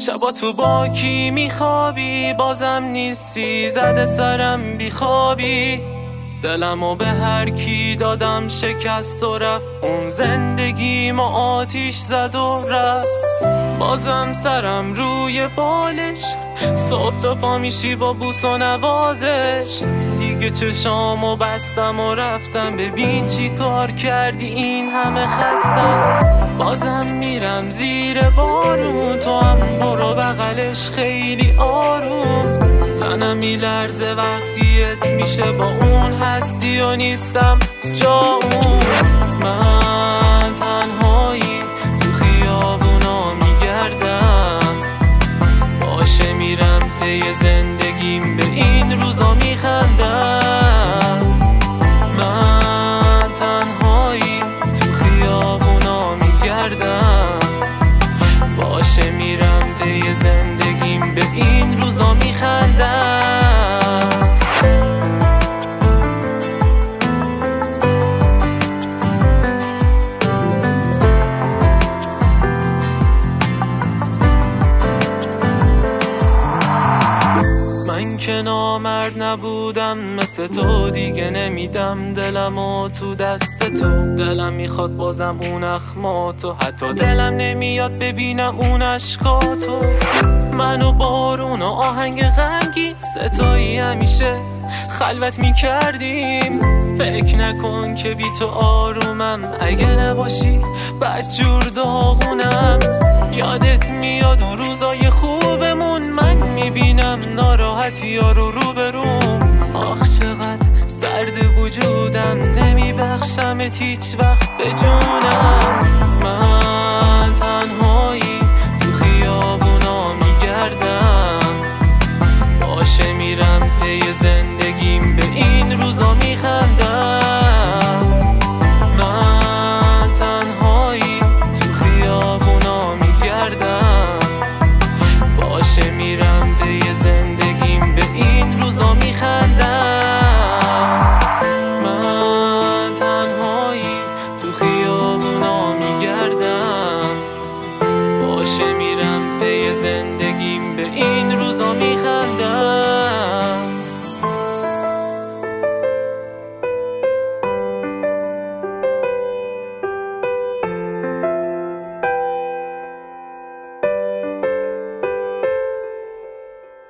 شبا تو با کی میخوابی، بازم نیستی، زده سرم بیخوابی. دلمو به هر کی دادم شکست و رفت، اون زندگیمو آتیش زد و رفت. بازم سرم روی بالش، صبح تا پا میشی با بوس و نوازش. دیگه چشامو بستم و رفتم، ببین چی کار کردی این همه خستم. بازم میرم زیر بارون، تو هم برو بغلش خیلی آروم. تنم میلرزه وقتی اسم میشه با اون هستی و نیستم جا اون. من تنهایی تو خیابونا میگردم، باشه میرم پی زندگیم، به این روزا میخندم. من تنهایی تو خیابونا میگردم، باشه میرم پی زندگیم، به این روزا میخندم. من که نامرد نبودم مثل تو، دیگه نمیدم دلمو تو دست تو. دلم میخواد بازم اون اخماتو، حتی دلم نمیاد ببینم اون اشکاتو. منو بارون و آهنگ غمگین ستایی همیشه خلوت میکردیم. فکر نکن که بی تو آرومم، اگه نباشی بدجور داغونم. یادت میاد اون روزای خوبمون، من میبینم ناراحتی ها رو بروم. آخ چقدر سرد وجودم، نمیبخشمت هیچ وقت به جونم. من تنهایی تو خیابونا میگردم، باشه میرم پی زندگیم، به این روزا میخندم. من تنهایی تو خیابونا میگردم، باشه میرم پی زندگیم، به این روزا میخندم. من تنهایی تو خیابونا میگردم، باشه میرم پی زندگیم، به این روزا میخندم.